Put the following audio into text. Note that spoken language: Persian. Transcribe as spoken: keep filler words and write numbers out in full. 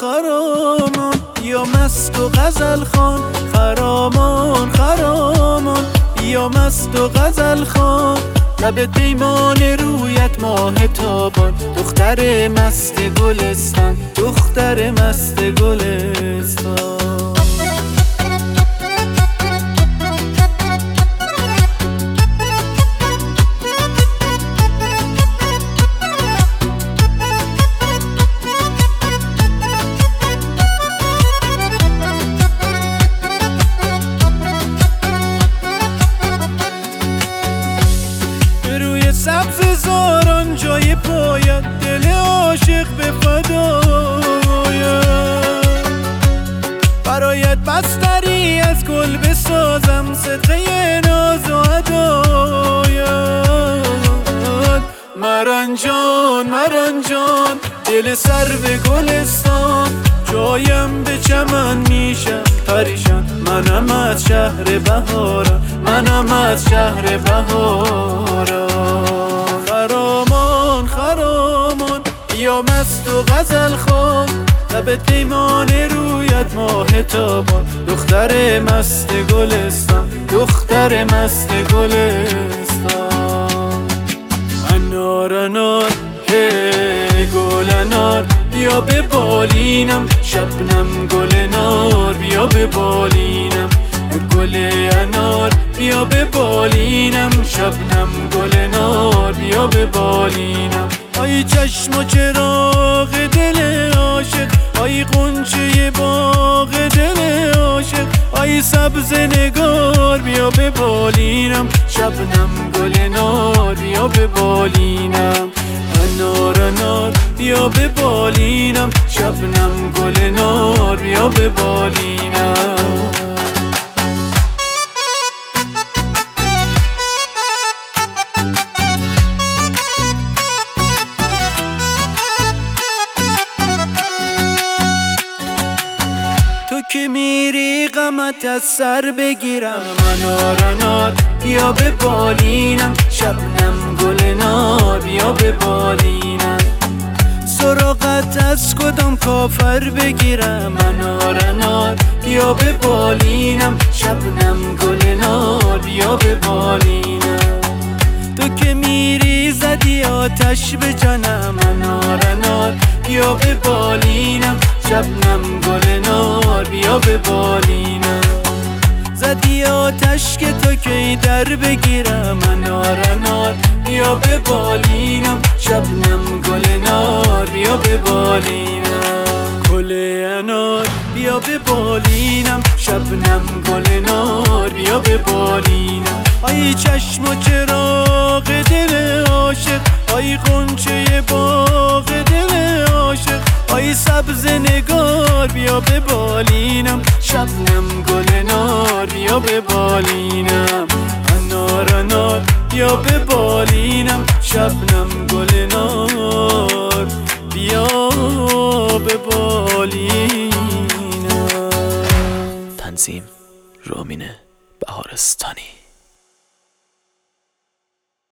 خرامان یا مست و غزل خوان، خرامان خرامان یا مست و غزل خوان. لب پیمان رویت ماه تابان، دختر مست گلستان، دختر مست گلستان. سبز زاران جای پایت، دل عاشق به فدایت. برایت بستری از گل بسازم، صدقه ناز و عدایت. مرنجان مرنجان دل سر به گلستان، جایم به چمن میشم پریشان. منم از شهر بهارم، منم از شهر بهارم. خرامان خرامان یا مست و غزل خوان، لب پیمان رویت ماه تابان، دختر مست گلستان، دختر مست گلستان. انار انار هی گل انار، بیا به بالینم شبنم گل نار، بیا به بالینم گل انار، بیا به بالینم شبنم گل نار، بیا به بالینم. آی چشم و چراغ دل عاشق، آی غنچه باغ دل عاشق، آی سبز نگار، بیا به بالینم شبنم گل نار، بیا به بالینم. انار انار بیا به بالینم شبنم گل نار، بیا به بالینم. تو که میری غمت از سر بگیرم. انار انار بیا به بالینم شبنم گل نار، بیا به بالینم. سراغت از کدام کافر بگیرم. انار انار بیا به بالینم شبنم گل نار، بیا به بالینم. تو که میری زدی آتش به جانم. انار انار بیا به بالینم شبنم گل نار، بیا به بالینم. زدی آتش که تو کی در بگیرم. انار انار بیا به بالینم شبنم گل نار، بیا به بالینم. گل انار بیا به بالینم شبنم گل نار، بیا به بالینم. آی چشم و چراغ دل عاشق، آی غنچه باغ دل عاشق، آی سبز نگار، بیا به بالینم شبنم گل نار، بیا به بالینم. انار انار بیا به بالینم شبنم